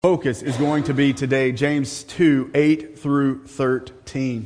Focus is going to be today James 2, 8 through 13.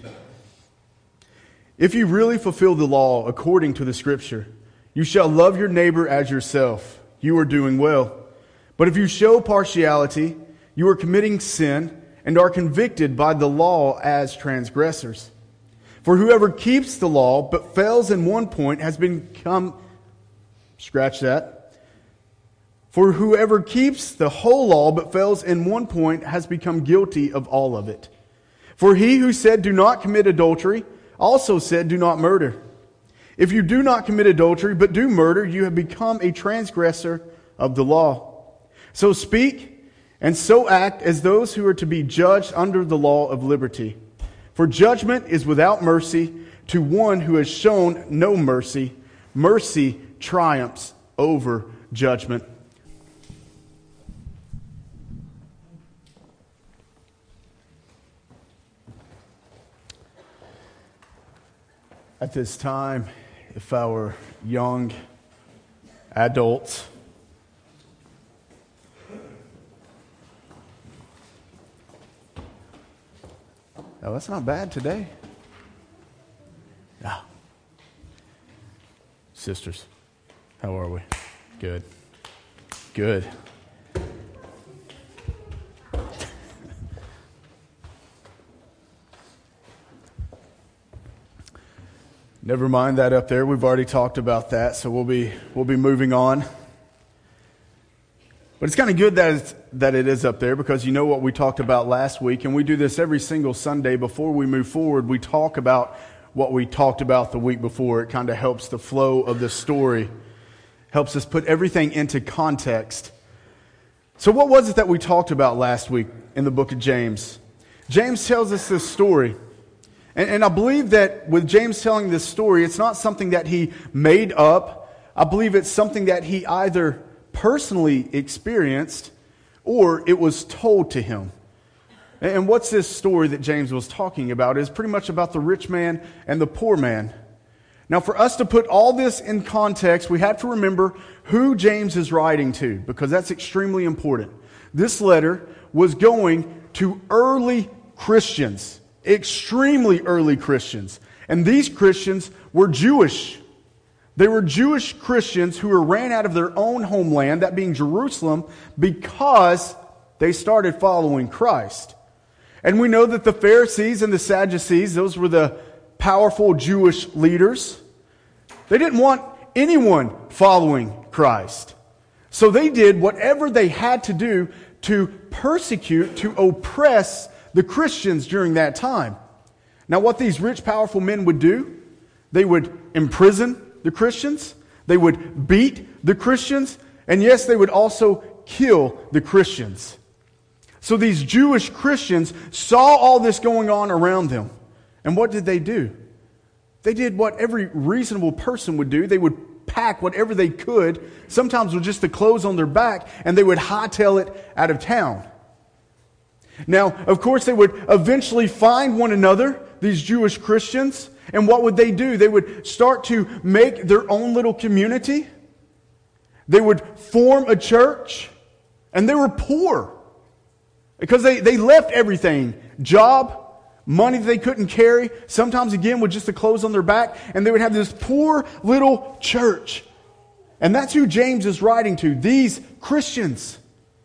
If you really fulfill the law according to the Scripture, you shall love your neighbor as yourself. You are doing well. But if you show partiality, you are committing sin and are convicted by the law as transgressors. For whoever keeps the law but fails in one point has become... Scratch that. For whoever keeps the whole law but fails in one point has become guilty of all of it. For he who said, "Do not commit adultery," also said, "Do not murder." If you do not commit adultery but do murder, you have become a transgressor of the law. So speak and so act as those who are to be judged under the law of liberty. For judgment is without mercy to one who has shown no mercy. Mercy triumphs over judgment. At this time, if our young adults oh, that's not bad today. Yeah. Sisters, how are we? Good. Good. Never mind that up there. We've already talked about that, so we'll be moving on. But it's kind of good that it is up there, because you know what we talked about last week, and we do this every single Sunday before we move forward. We talk about what we talked about the week before. It kind of helps the flow of the story, helps us put everything into context. So what was it that we talked about last week in the book of James? James tells us this story. And I believe that with James telling this story, it's not something that he made up. I believe it's something that he either personally experienced or it was told to him. And what's this story that James was talking about? Is pretty much about the rich man and the poor man. Now, for us to put all this in context, we have to remember who James is writing to, because that's extremely important. This letter was going to early Christians. Extremely early Christians. And these Christians were Jewish. They were Jewish Christians who were ran out of their own homeland, that being Jerusalem, because they started following Christ. And we know that the Pharisees and the Sadducees, those were the powerful Jewish leaders. They didn't want anyone following Christ. So they did whatever they had to do to persecute, to oppress the Christians during that time. Now, what these rich, powerful men would do, they would imprison the Christians, they would beat the Christians, and yes, they would also kill the Christians. So these Jewish Christians saw all this going on around them. And what did they do? They did what every reasonable person would do. They would pack whatever they could, sometimes with just the clothes on their back, and they would hightail it out of town. Now, of course, they would eventually find one another, these Jewish Christians, and what would they do? They would start to make their own little community. They would form a church, and they were poor because they left everything, job, money that they couldn't carry, sometimes again with just the clothes on their back, and they would have this poor little church. And that's who James is writing to, these Christians.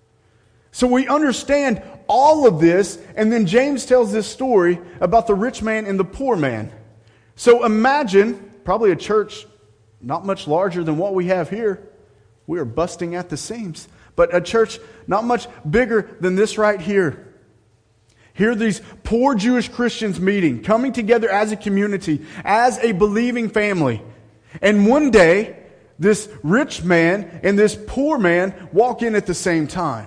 So we understand all of this, and then James tells this story about the rich man and the poor man. So imagine, probably a church not much larger than what we have here. We are busting at the seams. But a church not much bigger than this right here. Here are these poor Jewish Christians meeting, coming together as a community, as a believing family. And one day, this rich man and this poor man walk in at the same time.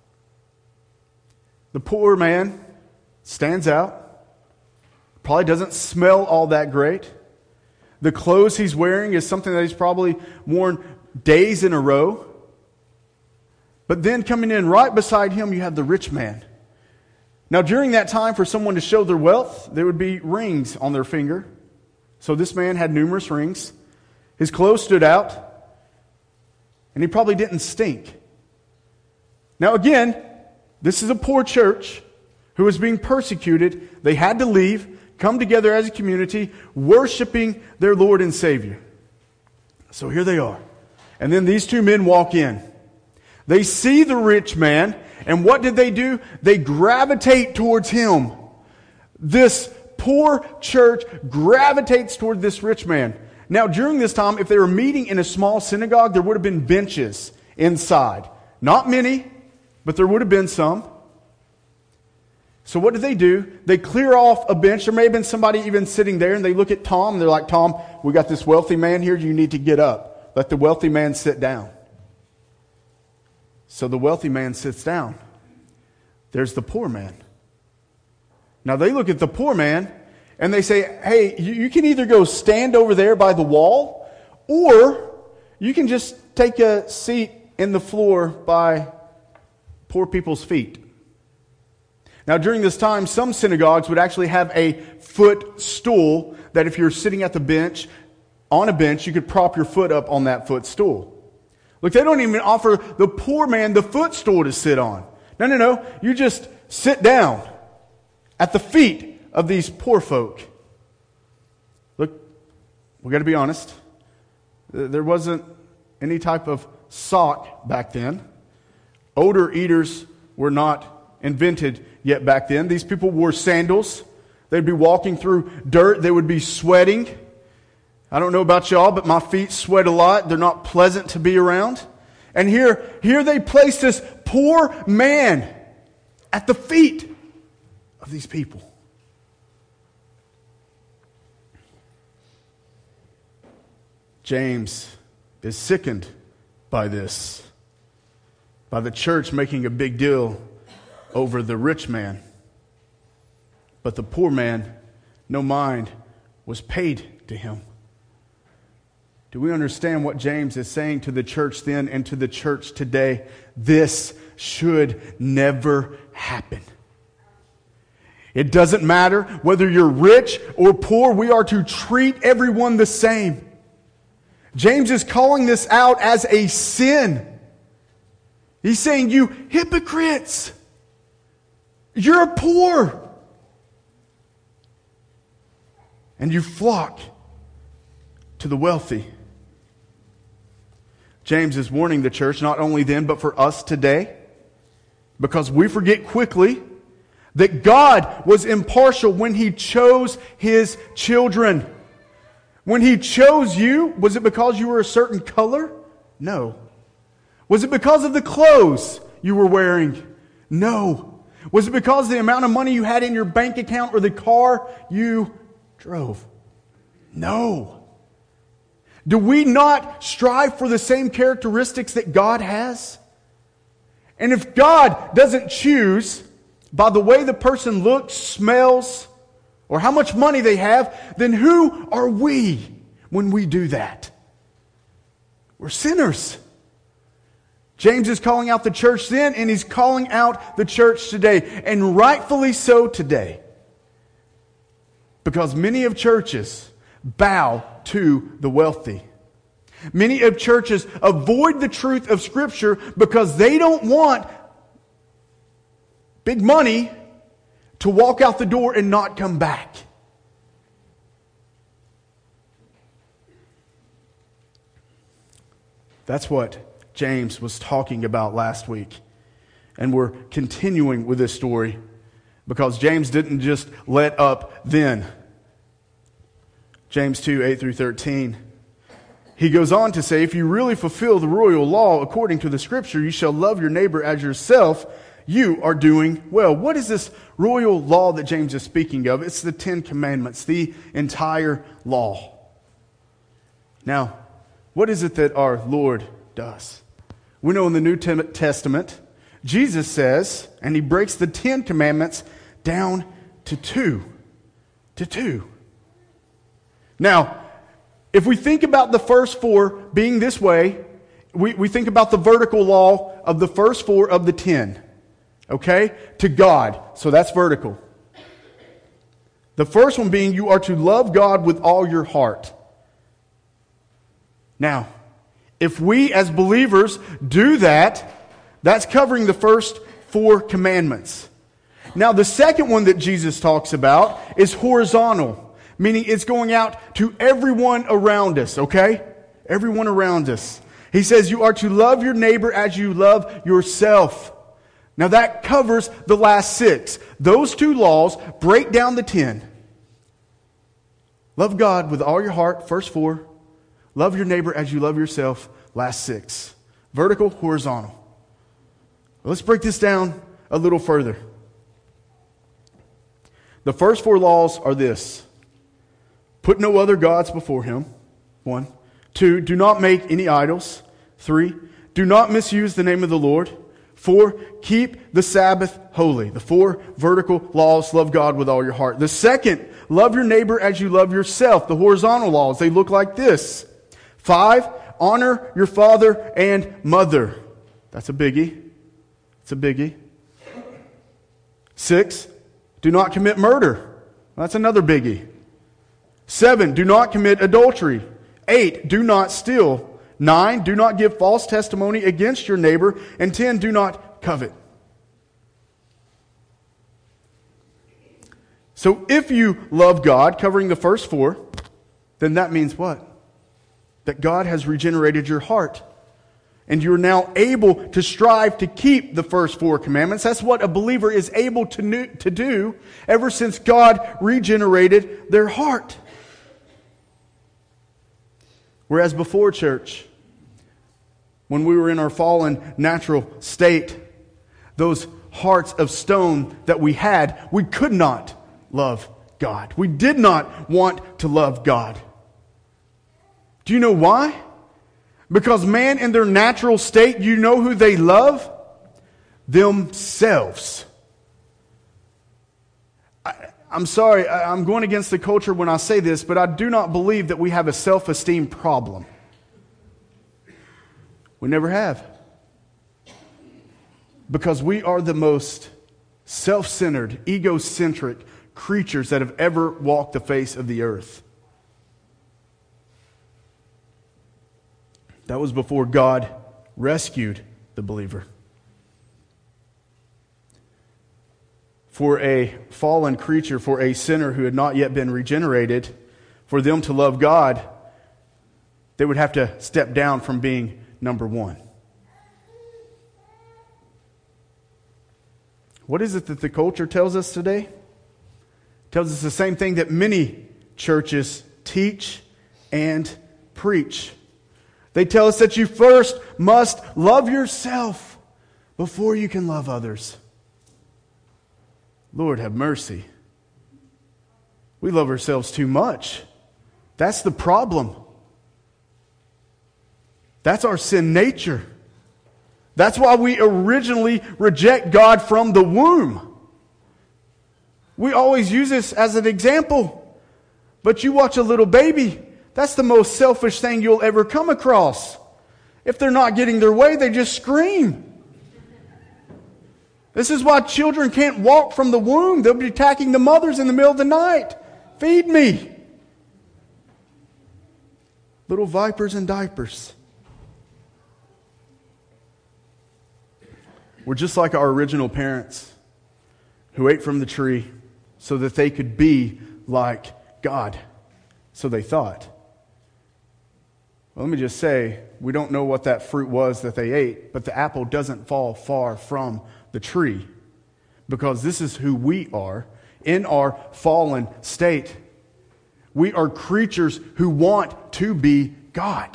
The poor man stands out, probably doesn't smell all that great. The clothes he's wearing is something that he's probably worn days in a row. But then coming in right beside him, you have the rich man. Now, during that time, for someone to show their wealth, there would be rings on their finger. So this man had numerous rings. His clothes stood out, and he probably didn't stink. Now again, This is a poor church who was being persecuted. They had to leave, come together as a community, worshiping their Lord and Savior. So here they are. And then these two men walk in. They see the rich man, and what did they do? They gravitate towards him. This poor church gravitates toward this rich man. Now, during this time, if they were meeting in a small synagogue, there would have been benches inside. Not many, but there would have been some. So what do? They clear off a bench. There may have been somebody even sitting there, and they look at Tom, and they're like, Tom, we got this wealthy man here. You need to get up. Let the wealthy man sit down. So the wealthy man sits down. There's the poor man. Now they look at the poor man, and they say, hey, you can either go stand over there by the wall, or you can just take a seat in the floor by poor people's feet. Now, during this time, some synagogues would actually have a footstool that if you're sitting at the bench, on a bench, you could prop your foot up on that footstool. Look, they don't even offer the poor man the footstool to sit on. No. You just sit down at the feet of these poor folk. Look, we got to be honest. There wasn't any type of sock back then. Odor eaters were not invented yet back then. These people wore sandals. They'd be walking through dirt. They would be sweating. I don't know about y'all, but my feet sweat a lot. They're not pleasant to be around. And here they place this poor man at the feet of these people. James is sickened by this, by the church making a big deal over the rich man. But the poor man, no mind was paid to him. Do we understand what James is saying to the church then and to the church today? This should never happen. It doesn't matter whether you're rich or poor, we are to treat everyone the same. James is calling this out as a sin. He's saying, you hypocrites, you're poor. And you flock to the wealthy. James is warning the church, not only then, but for us today, because we forget quickly that God was impartial when He chose His children. When He chose you, was it because you were a certain color? No. Was it because of the clothes you were wearing? No. Was it because of the amount of money you had in your bank account or the car you drove? No. Do we not strive for the same characteristics that God has? And if God doesn't choose by the way the person looks, smells, or how much money they have, then who are we when we do that? We're sinners. James is calling out the church then, and he's calling out the church today, and rightfully so today. Because many of churches bow to the wealthy. Many of churches avoid the truth of Scripture because they don't want big money to walk out the door and not come back. That's what James was talking about last week. And we're continuing with this story because James didn't just let up then. James 2, 8 through 13. He goes on to say, if you really fulfill the royal law according to the Scripture, you shall love your neighbor as yourself. You are doing well. What is this royal law that James is speaking of? It's the 10 Commandments, the entire law. Now, what is it that our Lord does? We know in the New Testament, Jesus says, and He breaks the 10 Commandments down to two. To two. Now, if we think about the first 4 being this way, we think about the vertical law of the first 4 of the 10. Okay? To God. So that's vertical. The first one being you are to love God with all your heart. Now, if we as believers do that, that's covering the first 4 commandments. Now, the second one that Jesus talks about is horizontal, meaning it's going out to everyone around us, okay? Everyone around us. He says you are to love your neighbor as you love yourself. Now that covers the last 6. Those 2 laws break down the 10. Love God with all your heart, first 4. Love your neighbor as you love yourself, last 6. Vertical, horizontal. Let's break this down a little further. The first 4 laws are this. Put no other gods before him. 1. 2. Do not make any idols. 3. Do not misuse the name of the Lord. 4. Keep the Sabbath holy. The 4 vertical laws, love God with all your heart. The second, love your neighbor as you love yourself. The horizontal laws, they look like this. 5. Honor your father and mother. That's a biggie. It's a biggie. 6. Do not commit murder. That's another biggie. 7. Do not commit adultery. 8. Do not steal. 9. Do not give false testimony against your neighbor. And 10. Do not covet. So if you love God, covering the first 4, then that means what? That God has regenerated your heart. And you're now able to strive to keep the first 4 commandments. That's what a believer is able to do ever since God regenerated their heart. Whereas before, church, when we were in our fallen natural state, those hearts of stone that we had, we could not love God. We did not want to love God. Do you know why? Because man in their natural state, you know who they love? Themselves. I'm sorry, I'm going against the culture when I say this, but I do not believe that we have a self-esteem problem. We never have. Because we are the most self-centered, egocentric creatures that have ever walked the face of the earth. That was before God rescued the believer. For a fallen creature, for a sinner who had not yet been regenerated, for them to love God, they would have to step down from being number 1. What is it that the culture tells us today? It tells us the same thing that many churches teach and preach. They tell us that you first must love yourself before you can love others. Lord, have mercy. We love ourselves too much. That's the problem. That's our sin nature. That's why we originally reject God from the womb. We always use this as an example. But you watch a little baby, that's the most selfish thing you'll ever come across. If they're not getting their way, they just scream. This is why children can't walk from the womb. They'll be attacking the mothers in the middle of the night. Feed me. Little vipers in diapers. We're just like our original parents who ate from the tree so that they could be like God. So they thought. Well, let me just say, we don't know what that fruit was that they ate, but the apple doesn't fall far from the tree, because this is who we are in our fallen state. We are creatures who want to be God.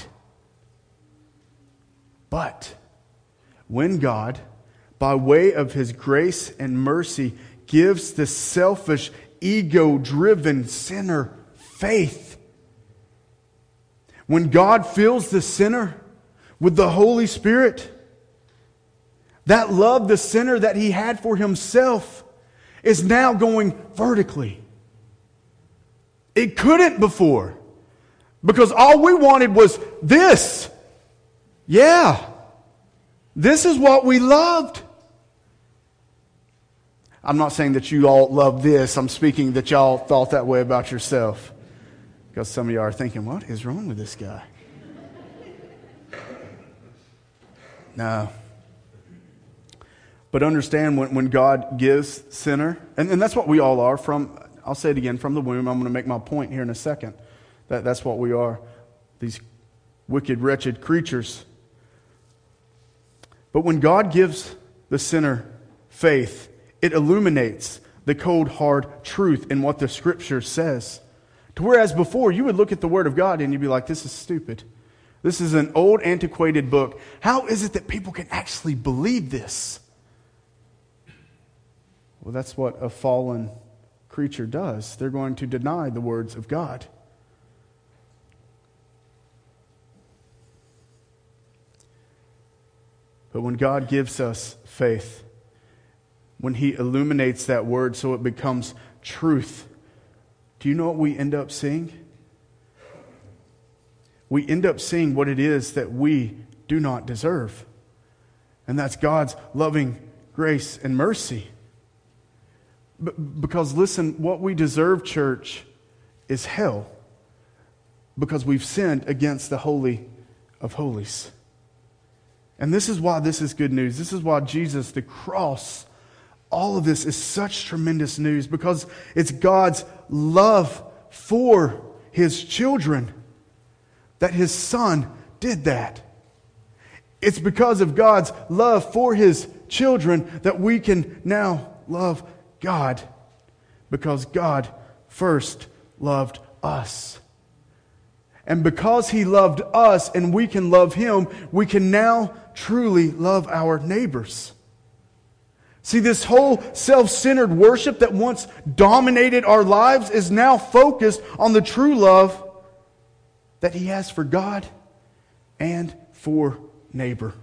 But when God, by way of His grace and mercy, gives the selfish, ego-driven sinner faith, when God fills the sinner with the Holy Spirit, that love the sinner that He had for Himself is now going vertically. It couldn't before, because all we wanted was this. Yeah, this is what we loved. I'm not saying that you all love this. I'm speaking that y'all thought that way about yourself. Because some of you are thinking, what is wrong with this guy? No. But understand when God gives sinner, and that's what we all are from, I'll say it again, from the womb. I'm going to make my point here in a second. That's what we are, these wicked, wretched creatures. But when God gives the sinner faith, it illuminates the cold, hard truth in what the Scripture says. To whereas before, you would look at the Word of God and you'd be like, this is stupid. This is an old, antiquated book. How is it that people can actually believe this? Well, that's what a fallen creature does. They're going to deny the words of God. But when God gives us faith, when He illuminates that word so it becomes truth, do you know what we end up seeing? We end up seeing what it is that we do not deserve. And that's God's loving grace and mercy. Because listen, what we deserve, church, is hell. Because we've sinned against the Holy of Holies. And this is why this is good news. This is why Jesus, the cross, all of this is such tremendous news. Because it's God's love for His children that His Son did that. It's because of God's love for His children that we can now love God, because God first loved us. And because He loved us and we can love Him, we can now truly love our neighbors. See, this whole self-centered worship that once dominated our lives is now focused on the true love that He has for God and for neighbor.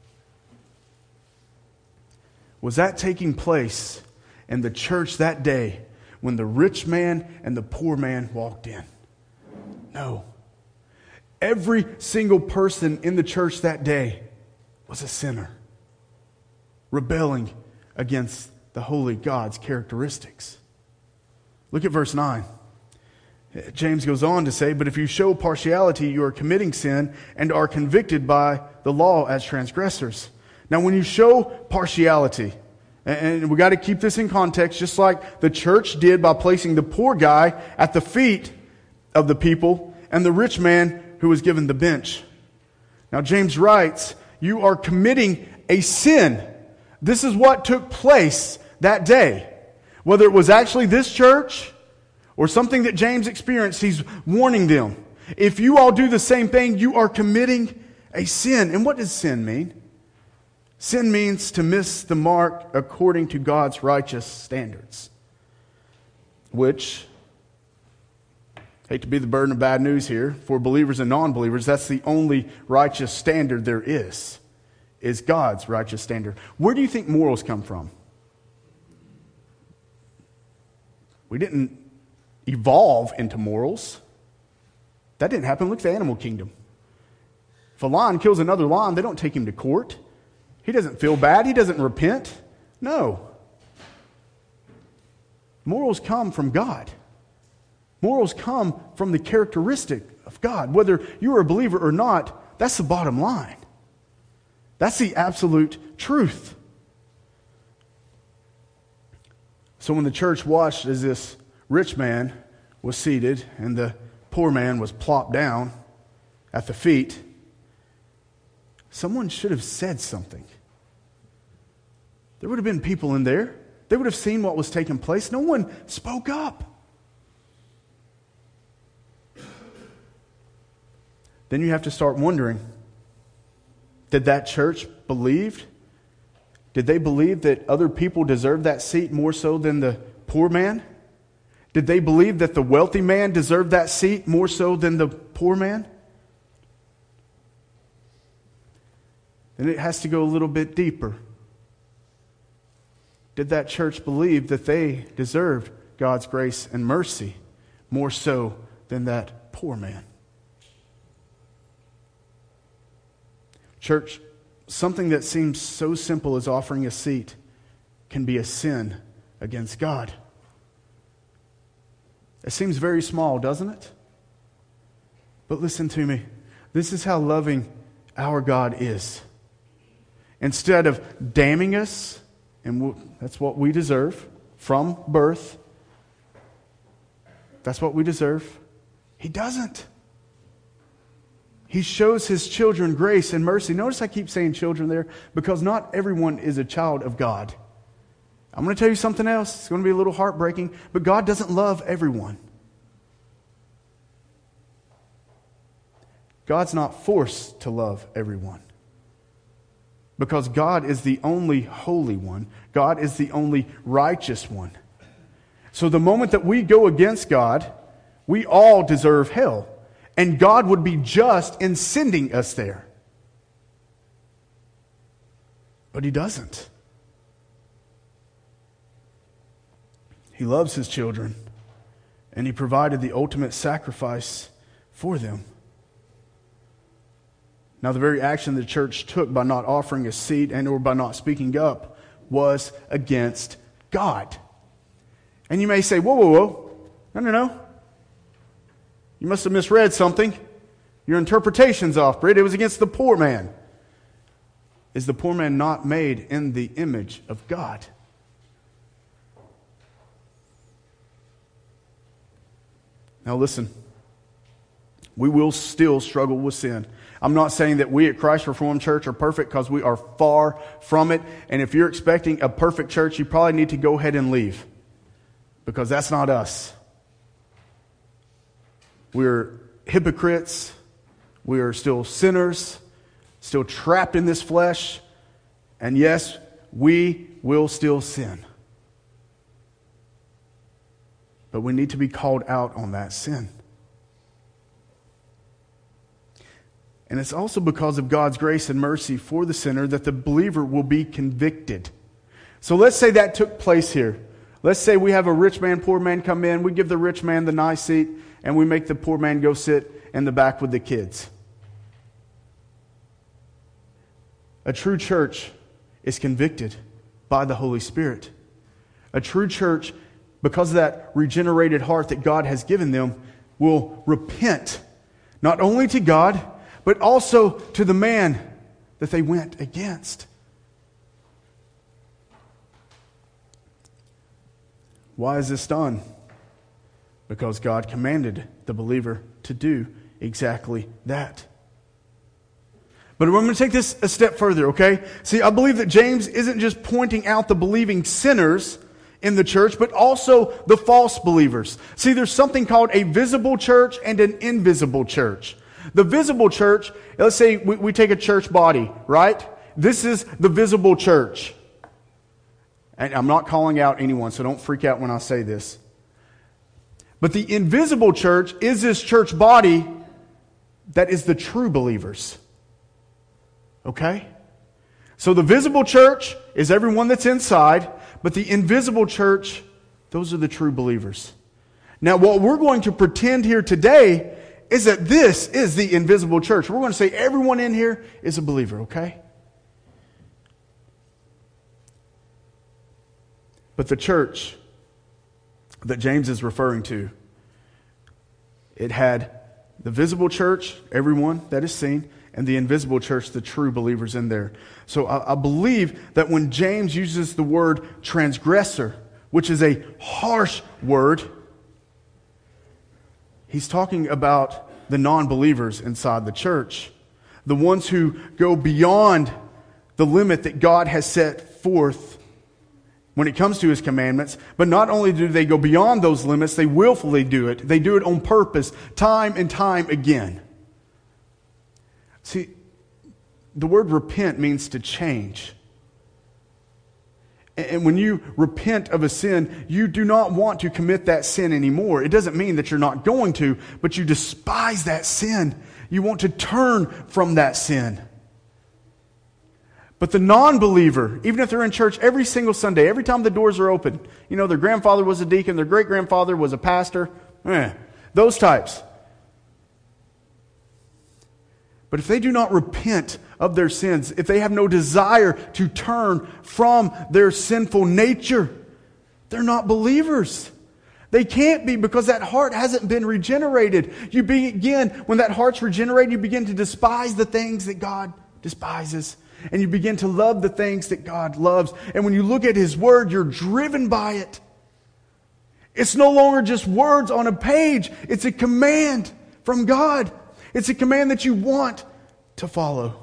Was that taking place in the church that day when the rich man and the poor man walked in? No. Every single person in the church that day was a sinner, rebelling against the holy God's characteristics. Look at verse 9. James goes on to say, "But if you show partiality, you are committing sin and are convicted by the law as transgressors." Now, when you show partiality, and we got to keep this in context, just like the church did by placing the poor guy at the feet of the people and the rich man who was given the bench. Now, James writes, you are committing a sin. This is what took place that day. Whether it was actually this church or something that James experienced, he's warning them. If you all do the same thing, you are committing a sin. And what does sin mean? Sin means to miss the mark according to God's righteous standards. Which, hate to be the burden of bad news here, for believers and non-believers, that's the only righteous standard there is God's righteous standard. Where do you think morals come from? We didn't evolve into morals. That didn't happen. Look at the animal kingdom. If a lion kills another lion, they don't take him to court. He doesn't feel bad. He doesn't repent. No. Morals come from God. Morals come from the characteristic of God. Whether you're a believer or not, that's the bottom line. That's the absolute truth. So when the church watched as this rich man was seated and the poor man was plopped down at the feet, someone should have said something. There would have been people in there. They would have seen what was taking place. No one spoke up. Then you have to start wondering, did that church believe? Did they believe that other people deserved that seat more so than the poor man? Did they believe that the wealthy man deserved that seat more so than the poor man? Then it has to go a little bit deeper. Did that church believe that they deserved God's grace and mercy more so than that poor man? Church, something that seems so simple as offering a seat can be a sin against God. It seems very small, doesn't it? But listen to me. This is how loving our God is. Instead of damning us and that's what we deserve from birth. That's what we deserve. He doesn't. He shows his children grace and mercy. Notice I keep saying children there because not everyone is a child of God. I'm going to tell you something else. It's going to be a little heartbreaking, but God doesn't love everyone. God's not forced to love everyone. Because God is the only holy one. God is the only righteous one. So the moment that we go against God, we all deserve hell. And God would be just in sending us there. But He doesn't. He loves His children. And He provided the ultimate sacrifice for them. Now, the very action the church took by not offering a seat and or by not speaking up was against God. And you may say, whoa. No. You must have misread something. Your interpretation's off, Britt. It was against the poor man. Is the poor man not made in the image of God? Now listen. We will still struggle with sin. I'm not saying that we at Christ Reformed Church are perfect, because we are far from it. And if you're expecting a perfect church, you probably need to go ahead and leave. Because that's not us. We're hypocrites. We are still sinners, still trapped in this flesh. And yes, we will still sin. But we need to be called out on that sin. And it's also because of God's grace and mercy for the sinner that the believer will be convicted. So let's say that took place here. Let's say we have a rich man, poor man come in. We give the rich man the nice seat, and we make the poor man go sit in the back with the kids. A true church is convicted by the Holy Spirit. A true church, because of that regenerated heart that God has given them, will repent, not only to God, but also to the man that they went against. Why is this done? Because God commanded the believer to do exactly that. But we're going to take this a step further, okay? See, I believe that James isn't just pointing out the believing sinners in the church, but also the false believers. See, there's something called a visible church and an invisible church. The visible church, let's say we take a church body, right? This is the visible church. And I'm not calling out anyone, so don't freak out when I say this. But the invisible church is this church body that is the true believers. Okay? So the visible church is everyone that's inside, but the invisible church, those are the true believers. Now, what we're going to pretend here today is that this is the invisible church. We're going to say everyone in here is a believer, okay? But the church that James is referring to, it had the visible church, everyone that is seen, and the invisible church, the true believers in there. So I believe that when James uses the word transgressor, which is a harsh word, he's talking about the non-believers inside the church. The ones who go beyond the limit that God has set forth when it comes to His commandments. But not only do they go beyond those limits, they willfully do it. They do it on purpose, time and time again. See, the word repent means to change. And when you repent of a sin, you do not want to commit that sin anymore. It doesn't mean that you're not going to, but you despise that sin. You want to turn from that sin. But the non-believer, even if they're in church every single Sunday, every time the doors are open, you know, their grandfather was a deacon, their great-grandfather was a pastor, those types. But if they do not repent of their sins, if they have no desire to turn from their sinful nature, they're not believers. They can't be, because that heart hasn't been regenerated. You begin, when that heart's regenerated, you begin to despise the things that God despises. and you begin to love the things that God loves. And when you look at His Word, you're driven by it. It's no longer just words on a page. It's a command from God. It's a command that you want to follow.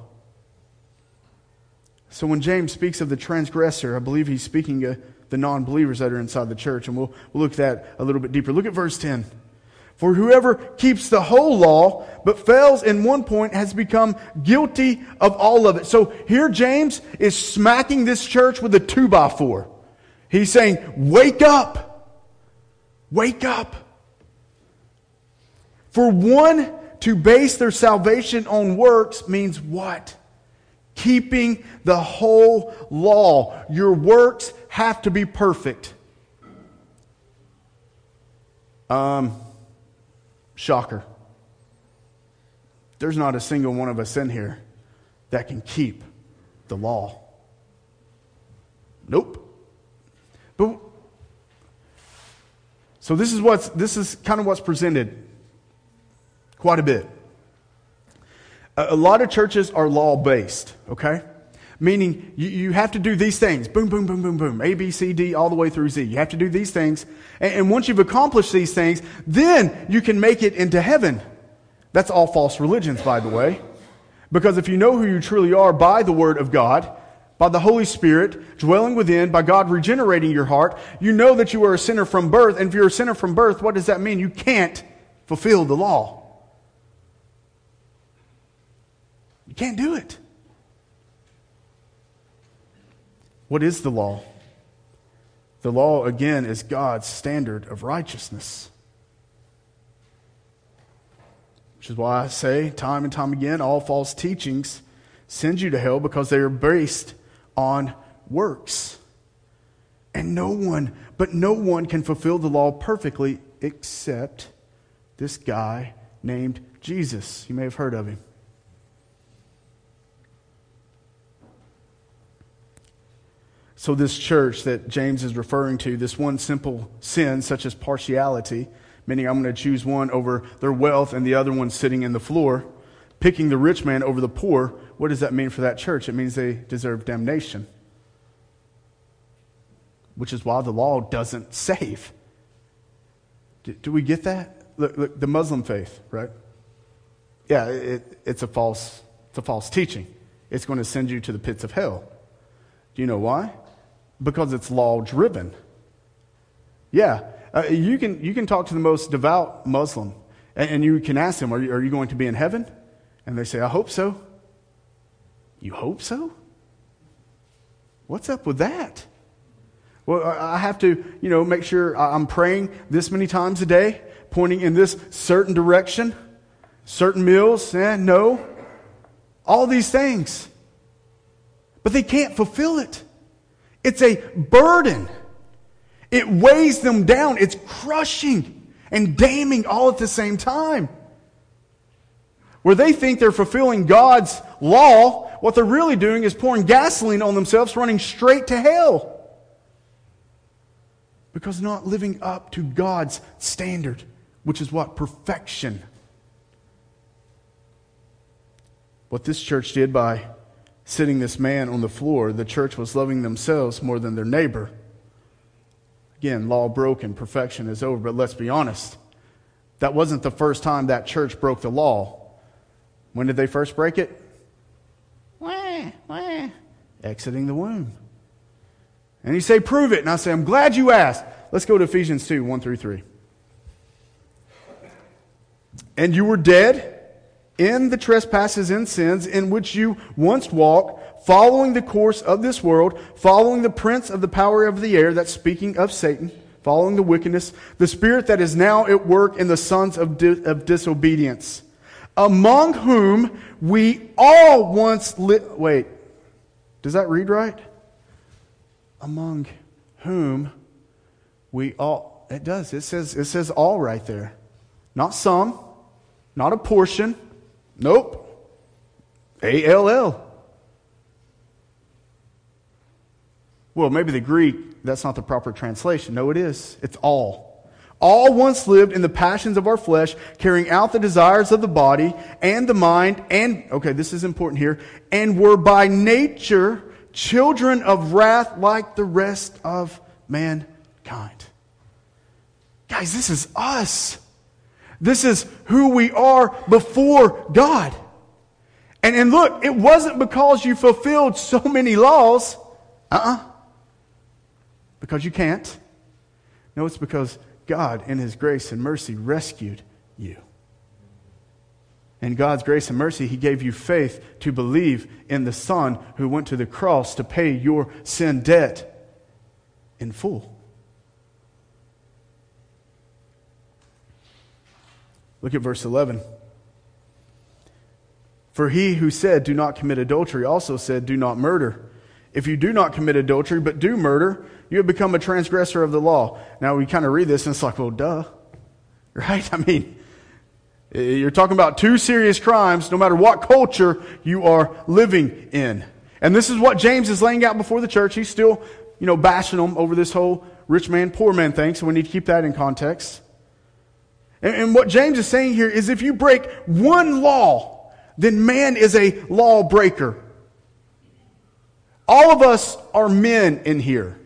So when James speaks of the transgressor, I believe he's speaking of the non-believers that are inside the church. And we'll look at that a little bit deeper. Look at verse 10. For whoever keeps the whole law but fails in one point has become guilty of all of it. So here James is smacking this church with a 2x4. He's saying, wake up. Wake up. For one to base their salvation on works means what? Keeping the whole law. Your works have to be perfect. Shocker. There's not a single one of us in here that can keep the law. Nope. But so this is kind of what's presented quite a bit. A lot of churches are law-based, okay? Meaning you have to do these things. Boom, boom, boom, boom, boom. A, B, C, D, all the way through Z. You have to do these things. And once you've accomplished these things, then you can make it into heaven. That's all false religions, by the way. Because if you know who you truly are by the Word of God, by the Holy Spirit dwelling within, by God regenerating your heart, you know that you are a sinner from birth. And if you're a sinner from birth, what does that mean? You can't fulfill the law. You can't do it. What is the law? The law, again, is God's standard of righteousness. Which is why I say time and time again, all false teachings send you to hell because they are based on works. And no one can fulfill the law perfectly except this guy named Jesus. You may have heard of him. So this church that James is referring to, this one simple sin such as partiality, meaning I'm going to choose one over their wealth and the other one sitting in the floor, picking the rich man over the poor, what does that mean for that church? It means they deserve damnation. Which is why the law doesn't save. Do we get that? Look, the Muslim faith, right? Yeah, it's a false teaching. It's going to send you to the pits of hell. Do you know why? Because it's law-driven. Yeah, you can talk to the most devout Muslim, and you can ask them, are you going to be in heaven? And they say, I hope so. You hope so? What's up with that? Well, I have to, make sure I'm praying this many times a day, pointing in this certain direction, certain meals. No. All these things. But they can't fulfill it. It's a burden. It weighs them down. It's crushing and damning all at the same time. Where they think they're fulfilling God's law, what they're really doing is pouring gasoline on themselves, running straight to hell. Because they're not living up to God's standard, which is what? Perfection. What this church did by sitting this man on the floor, the church was loving themselves more than their neighbor. Again, law broken, perfection is over. But let's be honest, that wasn't the first time that church broke the law. When did they first break it? Exiting the womb. And you say, prove it. And I say, I'm glad you asked. Let's go to Ephesians 2, 1 through 3. And you were dead in the trespasses and sins in which you once walked, following the course of this world, following the prince of the power of the air, that's speaking of Satan, following the wickedness, the spirit that is now at work in the sons of disobedience, among whom we all once lived. Wait, does that read right? Among whom we all. It does. It says all right there. Not some, not a portion. Nope. A-L-L. Well, maybe the Greek, that's not the proper translation. No, it is. It's all. All once lived in the passions of our flesh, carrying out the desires of the body and the mind, and, okay, this is important here, and were by nature children of wrath like the rest of mankind. Guys, this is us. This is who we are before God. And look, it wasn't because you fulfilled so many laws. Because you can't. No, it's because God, in His grace and mercy, rescued you. In God's grace and mercy, He gave you faith to believe in the Son who went to the cross to pay your sin debt in full. Look at verse 11. For He who said, "Do not commit adultery," also said, "Do not murder. If you do not commit adultery, but do murder, you have become a transgressor of the law." Now we kind of read this and it's like, well, duh. Right? I mean, you're talking about two serious crimes no matter what culture you are living in. And this is what James is laying out before the church. He's still, bashing them over this whole rich man, poor man thing, so we need to keep that in context. And what James is saying here is if you break one law, then man is a lawbreaker. All of us are men in here.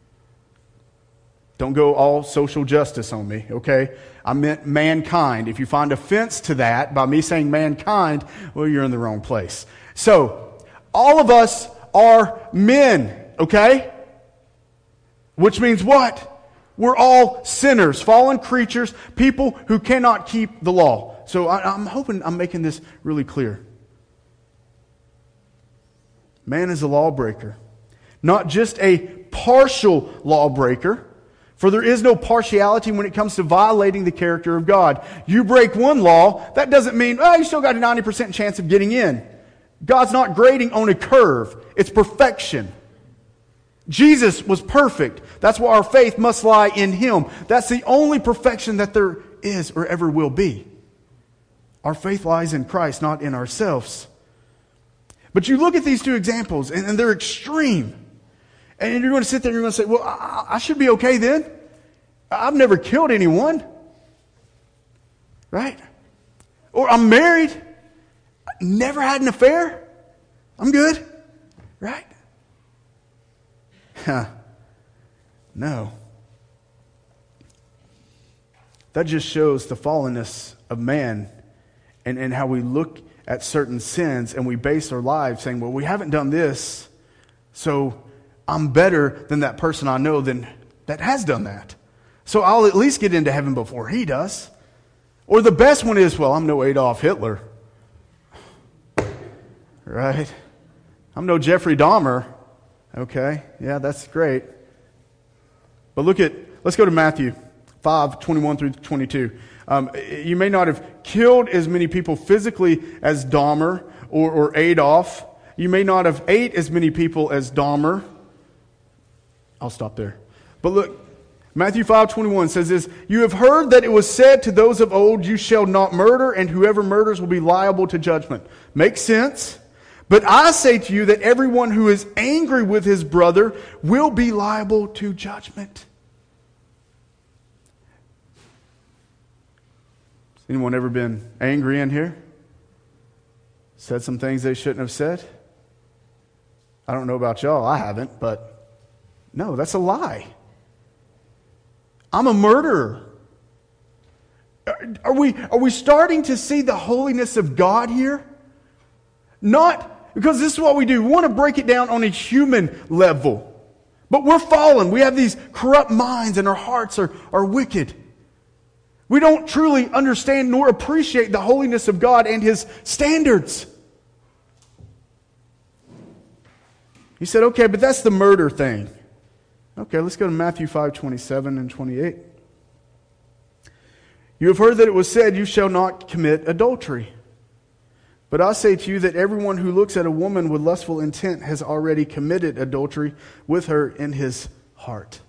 Don't go all social justice on me, okay? I meant mankind. If you find offense to that by me saying mankind, well, you're in the wrong place. So, all of us are men, okay? Which means what? We're all sinners, fallen creatures, people who cannot keep the law. So I'm hoping I'm making this really clear. Man is a lawbreaker. Not just a partial lawbreaker, for there is no partiality when it comes to violating the character of God. You break one law, that doesn't mean, you still got a 90% chance of getting in. God's not grading on a curve. It's perfection. Jesus was perfect. That's why our faith must lie in Him. That's the only perfection that there is or ever will be. Our faith lies in Christ, not in ourselves. But you look at these two examples, and they're extreme. And you're going to sit there and you're going to say, well, I should be okay then. I've never killed anyone. Right? Or I'm married. Never had an affair. I'm good. Right? No. That just shows the fallenness of man and how we look at certain sins and we base our lives saying, well, we haven't done this, so I'm better than that person I know that has done that. So I'll at least get into heaven before he does. Or the best one is, well, I'm no Adolf Hitler. Right? I'm no Jeffrey Dahmer. Okay, yeah, that's great. But let's go to Matthew 5:21 through 22. You may not have killed as many people physically as Dahmer or Adolf. You may not have ate as many people as Dahmer. I'll stop there. But look, Matthew 5:21 says this, "You have heard that it was said to those of old, 'You shall not murder, and whoever murders will be liable to judgment.'" Makes sense. But I say to you that everyone who is angry with his brother will be liable to judgment. Has anyone ever been angry in here? Said some things they shouldn't have said? I don't know about y'all. I haven't, but no, that's a lie. I'm a murderer. Are we starting to see the holiness of God here? Not because this is what we do. We want to break it down on a human level. But we're fallen. We have these corrupt minds and our hearts are wicked. We don't truly understand nor appreciate the holiness of God and His standards. He said, okay, but that's the murder thing. Okay, let's go to Matthew 5:27 and 28. "You have heard that it was said, 'You shall not commit adultery.' But I say to you that everyone who looks at a woman with lustful intent has already committed adultery with her in his heart."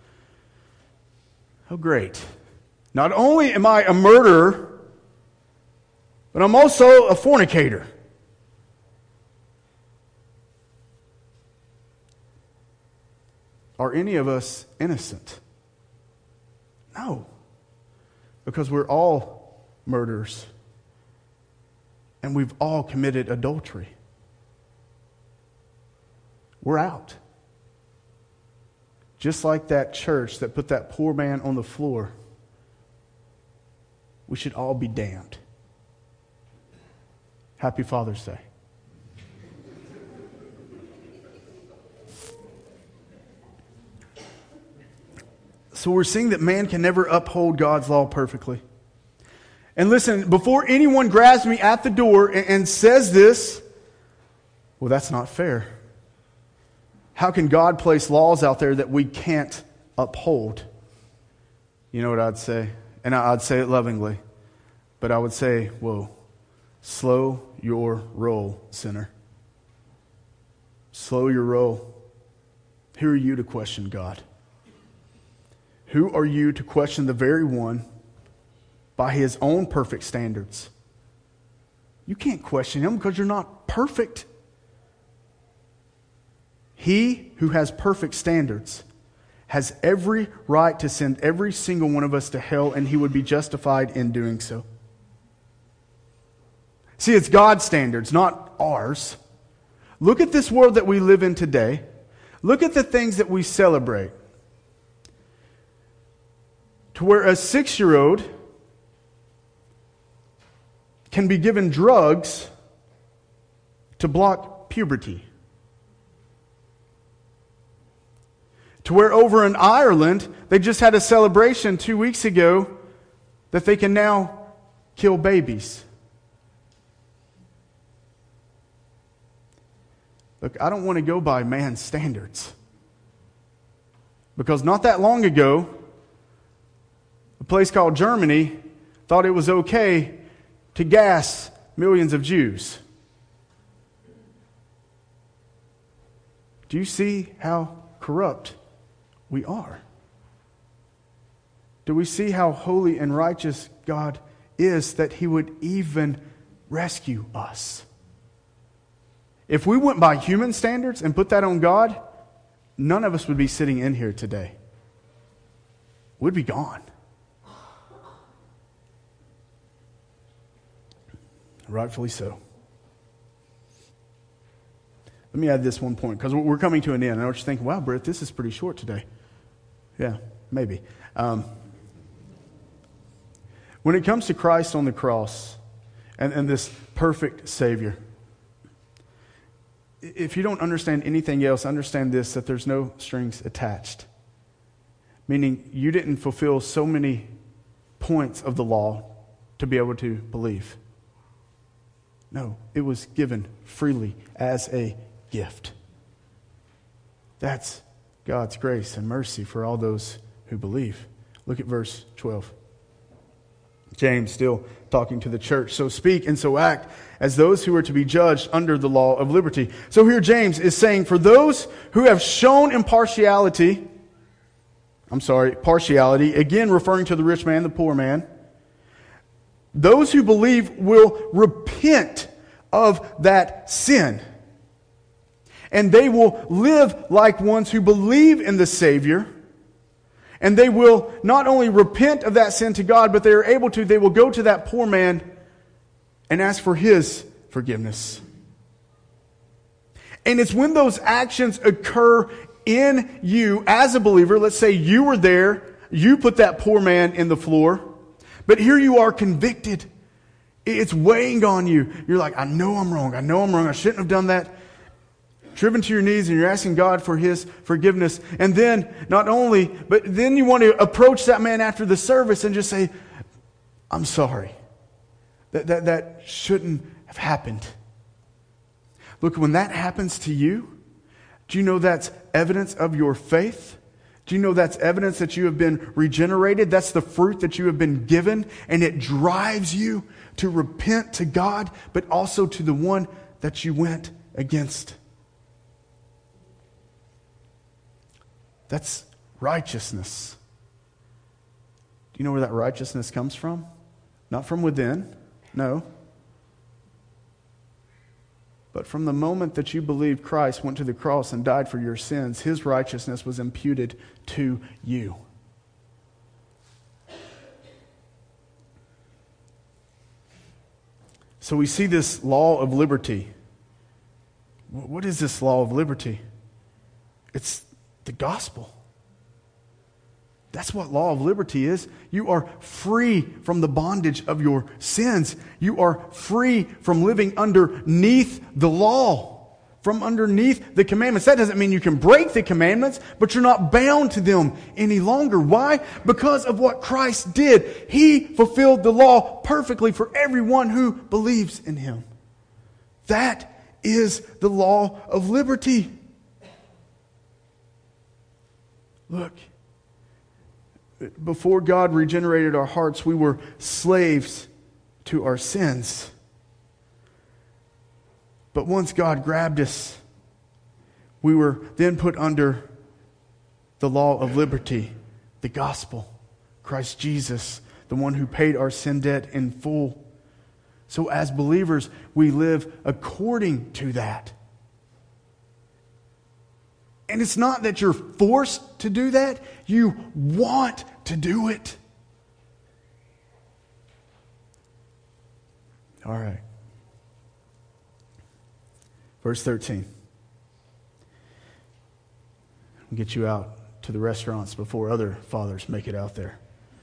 Oh, great. Not only am I a murderer, but I'm also a fornicator. Are any of us innocent? No. Because we're all murderers. And we've all committed adultery. We're out. Just like that church that put that poor man on the floor, we should all be damned. Happy Father's Day. So we're seeing that man can never uphold God's law perfectly. And listen, before anyone grabs me at the door and says this, well, that's not fair. How can God place laws out there that we can't uphold? You know what I'd say? And I'd say it lovingly. But I would say, whoa, slow your roll, sinner. Slow your roll. Who are you to question God? Who are you to question the very one by his own perfect standards? You can't question him because you're not perfect. He who has perfect standards has every right to send every single one of us to hell, and he would be justified in doing so. See, it's God's standards, not ours. Look at this world that we live in today. Look at the things that we celebrate. To where a 6-year-old can be given drugs to block puberty. To where over in Ireland, they just had a celebration 2 weeks ago that they can now kill babies. Look, I don't want to go by man's standards. Because not that long ago, a place called Germany thought it was okay to gas millions of Jews. Do you see how corrupt we are? Do we see how holy and righteous God is that he would even rescue us? If we went by human standards and put that on God, none of us would be sitting in here today. We'd be gone. Rightfully so. Let me add this one point, because we're coming to an end. I know what you're thinking, wow, Britt, this is pretty short today. Yeah, maybe. When it comes to Christ on the cross and this perfect Savior, if you don't understand anything else, understand this, that there's no strings attached. Meaning you didn't fulfill so many points of the law to be able to believe. No, it was given freely as a gift. That's God's grace and mercy for all those who believe. Look at verse 12. James still talking to the church. So speak and so act as those who are to be judged under the law of liberty. So here James is saying, for those who have shown partiality, again referring to the rich man, the poor man, those who believe will repent of that sin. And they will live like ones who believe in the Savior. And they will not only repent of that sin to God, but they will go to that poor man and ask for his forgiveness. And it's when those actions occur in you as a believer, let's say you were there, you put that poor man in the floor, but here you are convicted. It's weighing on you. You're like, I know I'm wrong. I shouldn't have done that. Driven to your knees and you're asking God for his forgiveness. And then, but then you want to approach that man after the service and just say, I'm sorry. That shouldn't have happened. Look, when that happens to you, do you know that's evidence of your faith? Do you know that's evidence that you have been regenerated? That's the fruit that you have been given, and it drives you to repent to God, but also to the one that you went against. That's righteousness. Do you know where that righteousness comes from? Not from within, no. But from the moment that you believed Christ went to the cross and died for your sins, his righteousness was imputed to you. So we see this law of liberty. What is this law of liberty? It's the gospel. That's what law of liberty is. You are free from the bondage of your sins. You are free from living underneath the law, from underneath the commandments. That doesn't mean you can break the commandments, but you're not bound to them any longer. Why? Because of what Christ did. He fulfilled the law perfectly for everyone who believes in Him. That is the law of liberty. Look, before God regenerated our hearts, we were slaves to our sins. But once God grabbed us, we were then put under the law of liberty, the gospel, Christ Jesus, the one who paid our sin debt in full. So as believers, we live according to that. And it's not that you're forced to do that. You want to do it. All right. Verse 13. I'll get you out to the restaurants before other fathers make it out there.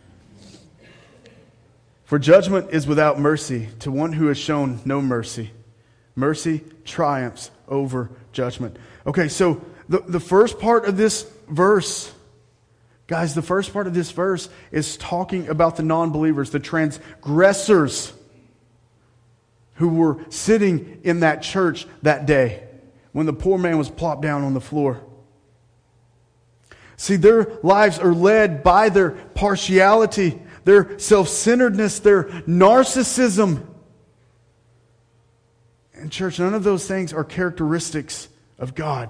For judgment is without mercy to one who has shown no mercy. Mercy triumphs over judgment. Okay, so the first part of this verse, guys, the first part of this verse is talking about the non-believers, the transgressors who were sitting in that church that day when the poor man was plopped down on the floor. See, their lives are led by their partiality, their self-centeredness, their narcissism. And church, none of those things are characteristics of God.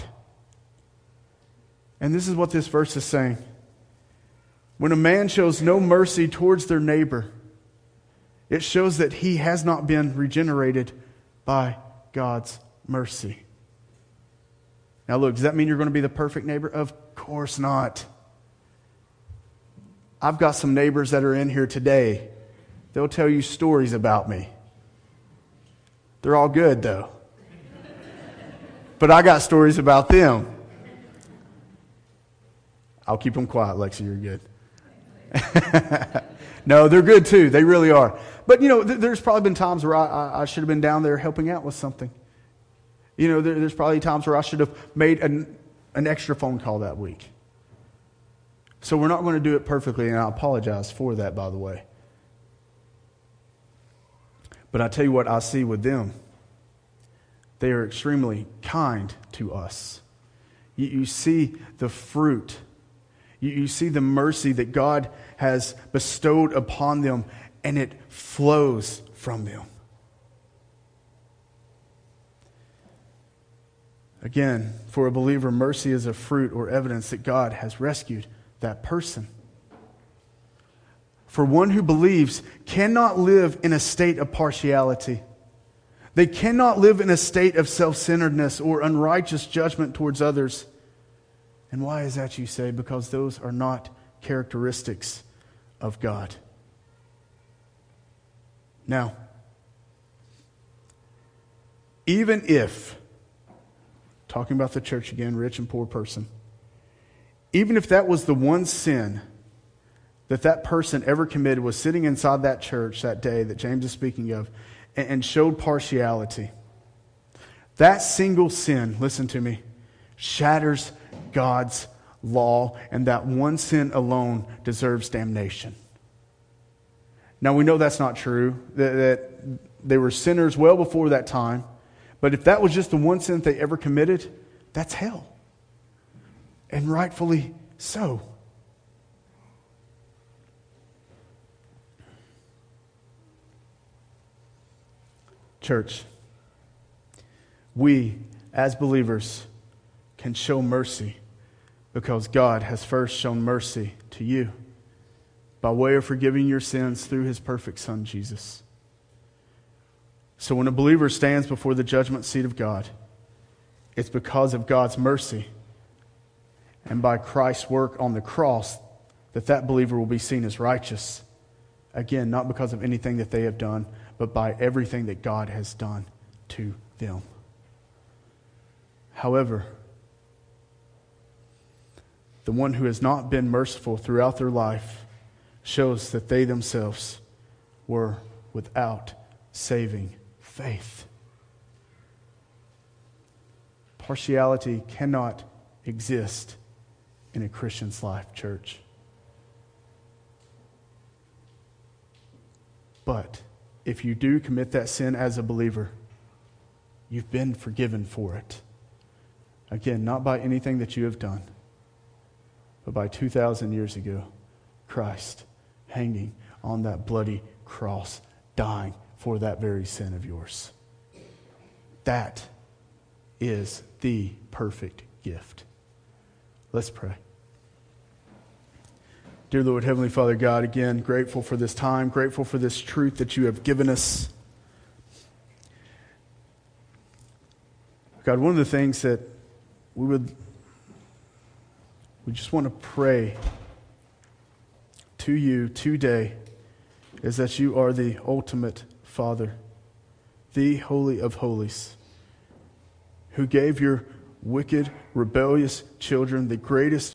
And this is what this verse is saying. When a man shows no mercy towards their neighbor, it shows that he has not been regenerated by God's mercy. Now look, does that mean you're going to be the perfect neighbor? Of course not. I've got some neighbors that are in here today. They'll tell you stories about me. They're all good though. But I got stories about them. I'll keep them quiet, Lexi, you're good. No, they're good too. They really are. But, you know, there's probably been times where I should have been down there helping out with something. You know, there's probably times where I should have made an extra phone call that week. So we're not going to do it perfectly, and I apologize for that, by the way. But I tell you what I see with them. They are extremely kind to us. You see the fruit. You see the mercy that God has bestowed upon them, and it flows from them. Again, for a believer, mercy is a fruit or evidence that God has rescued that person. For one who believes cannot live in a state of partiality. They cannot live in a state of self-centeredness or unrighteous judgment towards others. And why is that, you say? Because those are not characteristics of God. Now, even if, talking about the church again, rich and poor person, even if that was the one sin that person ever committed, was sitting inside that church that day that James is speaking of, and showed partiality, that single sin, listen to me, shatters God's law, and that one sin alone deserves damnation. Now we know that's not true, that they were sinners well before that time, but if that was just the one sin they ever committed, that's hell. And rightfully so. Church, we as believers can show mercy because God has first shown mercy to you by way of forgiving your sins through His perfect Son, Jesus. So when a believer stands before the judgment seat of God, it's because of God's mercy and by Christ's work on the cross that believer will be seen as righteous. Again, not because of anything that they have done, but by everything that God has done to them. However, the one who has not been merciful throughout their life shows that they themselves were without saving faith. Partiality cannot exist in a Christian's life, church. But if you do commit that sin as a believer, you've been forgiven for it. Again, not by anything that you have done, but by 2,000 years ago, Christ hanging on that bloody cross, dying for that very sin of yours. That is the perfect gift. Let's pray. Dear Lord, Heavenly Father God, again, grateful for this time, grateful for this truth that you have given us. God, one of the things that we just want to pray to you today is that you are the ultimate Father, the Holy of Holies, who gave your wicked, rebellious children the greatest